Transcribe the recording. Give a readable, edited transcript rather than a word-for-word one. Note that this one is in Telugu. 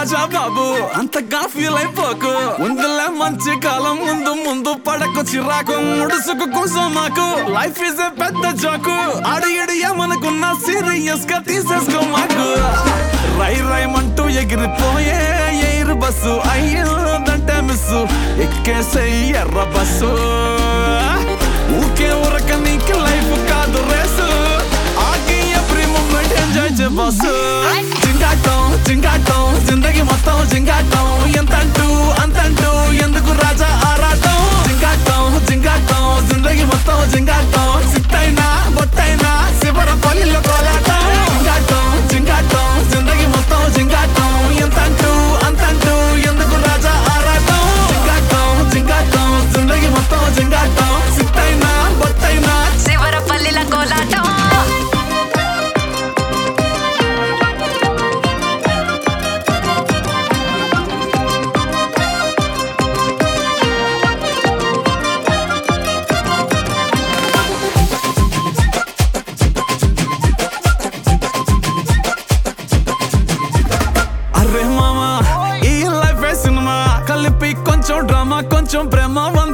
రాజా బాబు అంతగా ఫీల్ అయిపోకు ఉందిలే మంచి కాలం ముందు ముందు పడకు చిరాకు ముడుసుకు కూసోమాకు లైఫ్ ఇస్ ఏ పెద్ద జోకు ఆడు ఇడు ఏమనుకున్నా సీరియస్ గా తీసేసుకో మాకు రై రైమంటూ ఎగిరిపోయే ఎయిర్ బస్సు అయ్యిందంటే మిస్సు ఎక్కేసే ఎర్ర బస్సు ఊకే ఉరక నీకు లైఫ్ కాదు రేసు ఆగి ఎవ్రీ మూమెంట్ ఎంజాయ్ చే బస్సు జింగాటం జిందగీ మొత్తం జింగాటం ఎంతంటూ అంతంటూ ఎందుకు రాజా ఆరాటం జింగాటం జిందగీ మొత్తం జింగాటం సిట్టైనా బొట్టైనా శివర పల్లిలో కోలాటం జింగాటం జిందగీ మొత్తం జింగాటం ఎంతంటూ అంతంటూ ఎందుకు రాజా ఆరాటం జింగాటం జిందగీ మొత్తం జింగాటం సిట్టైనా బొట్టైనా శివర పల్లిల కోలాటం అరే మామా ఈ లైఫ్ సినిమా కలిపి కొంచెం డ్రామా కొంచెం ప్రేమ